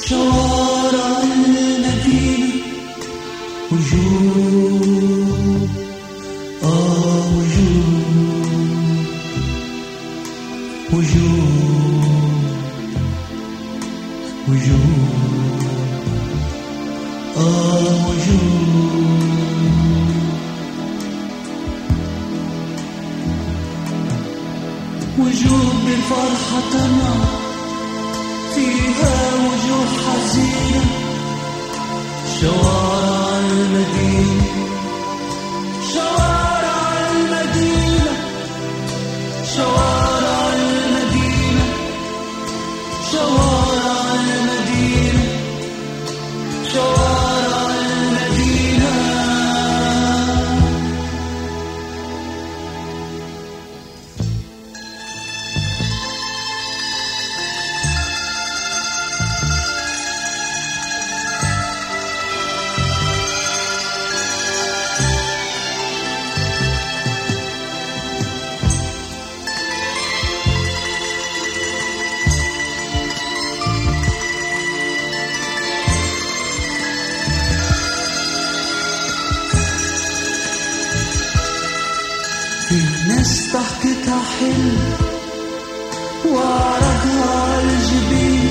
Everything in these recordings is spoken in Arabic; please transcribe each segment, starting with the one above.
شوارع المدينة وجود وجود بالفرحة تمام فيها وجوه حزينة شوارع المدينة شوارع المدينة شوارع المدينة شوارع المدينة شوارع المدينة في ناس ضحكتها حلو وعرضها عالجبين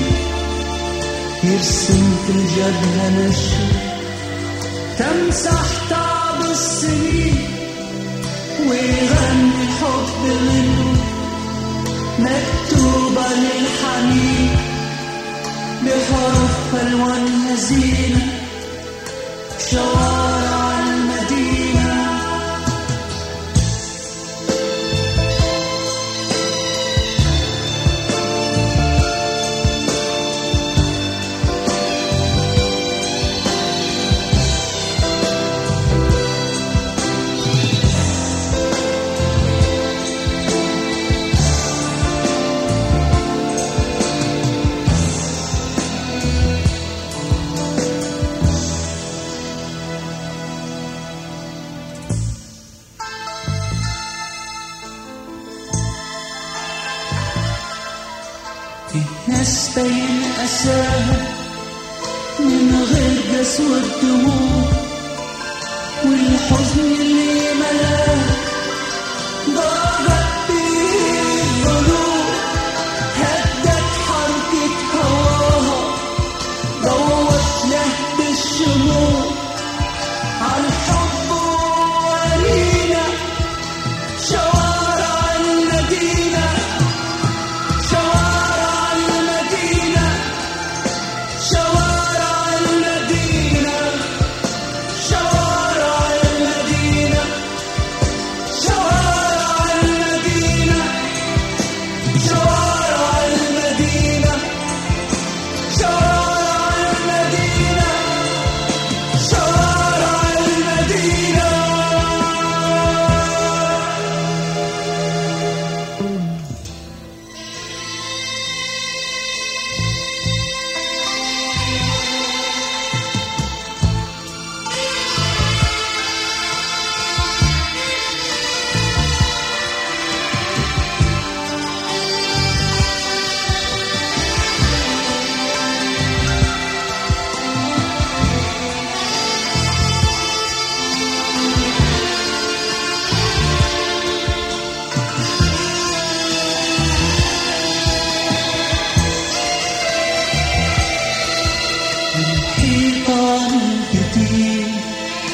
يرسم في الجبهة نشر تمسح تعب السنين ويغني الحب غنوة مكتوبة للحنين بحروف ألوان هزينة شوارع المدينة ناس بين أساها من غير قسوة الدموع والحزن اللي ملاها ضاقت بيه الضلوع هدت حركة هواها ضوت لهب الشموع عالحب ورينا شوارع المدينة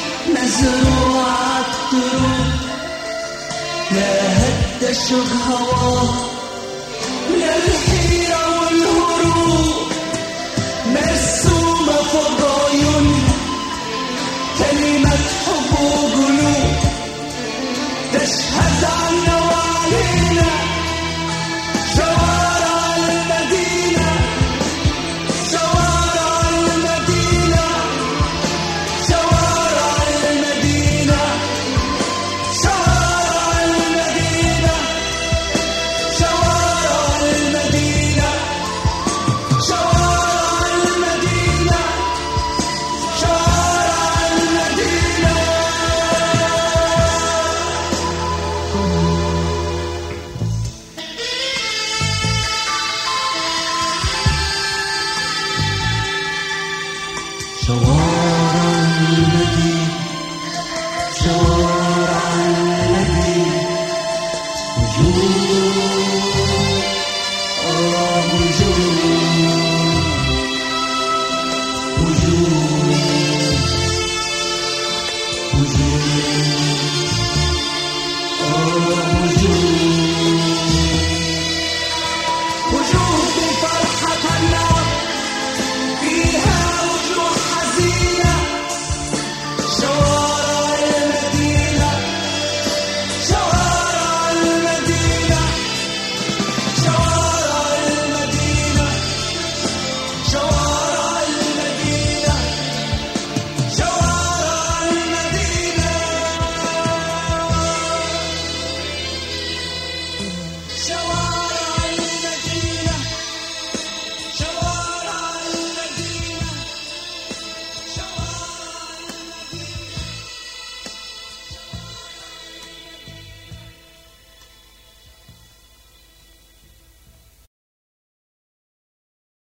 مزروعة الطرق لا هد شغها